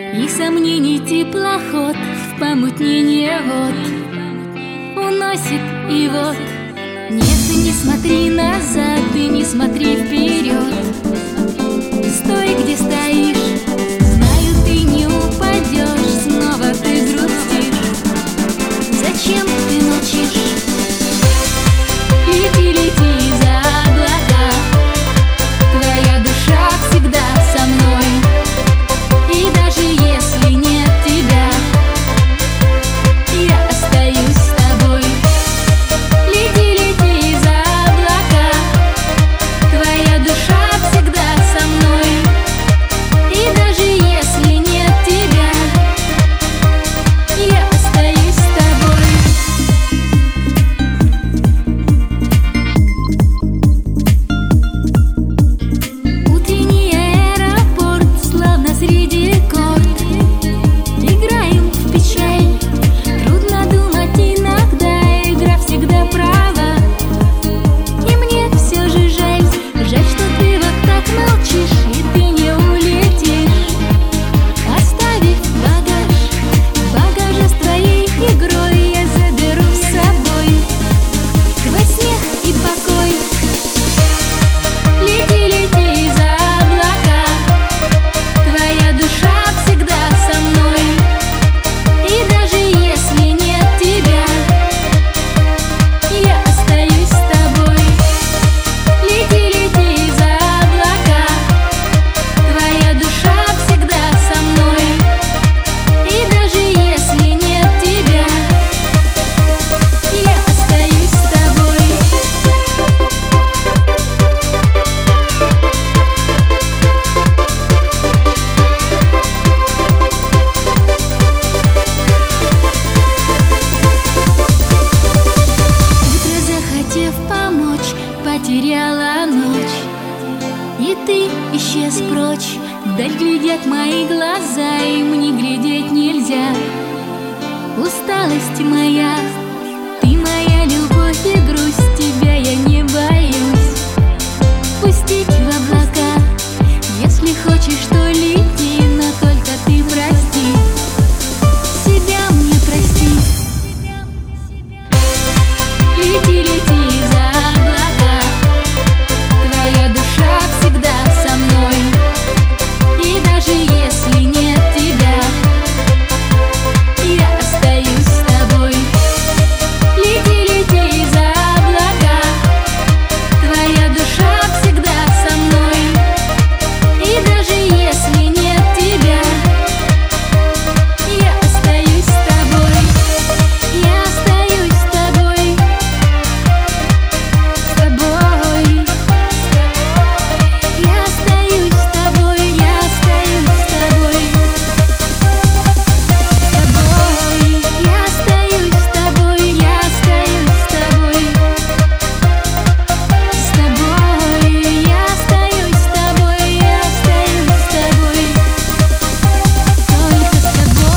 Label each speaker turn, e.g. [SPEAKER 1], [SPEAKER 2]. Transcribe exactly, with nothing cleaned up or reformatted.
[SPEAKER 1] И сомнений теплоход в помутнение вод уносит, и вот нет, ты не смотри назад, ты не смотри вперед. Стой, где стоишь, знаю, ты не упадешь, снова ты грустишь. Зачем ты молчишь? Лети, лети за облака, твоя душа всегда со мной. И даже если нет тебя, я остаюсь с тобой. Лети, лети за облака, твоя душа всегда со мной. И даже если нет тебя, я остаюсь с тобой. Утренний аэропорт, славно среди корт. Играем в печаль, трудно думать иногда, игра всегда права. И мне все же жаль, жаль, что ты вот так молчишь, и ты не улетишь, оставив багаж. Багажа с твоей игрой я заберу с собой твой смех и покой. Лети, лети за облака, твоя душа всегда со мной. И даже если нет тебя, я остаюсь с тобой. Лети, лети за облака, твоя душа всегда со мной. И даже если нет тебя, я остаюсь с тобой. Утро, захотев помочь, потеряла ночь, и ты исчез прочь. Вдаль глядят мои глаза, им не глядеть нельзя. Усталость моя, ты моя любовь и грусть, тебя я не боюсь пустить в облака. Если хочешь, то лети.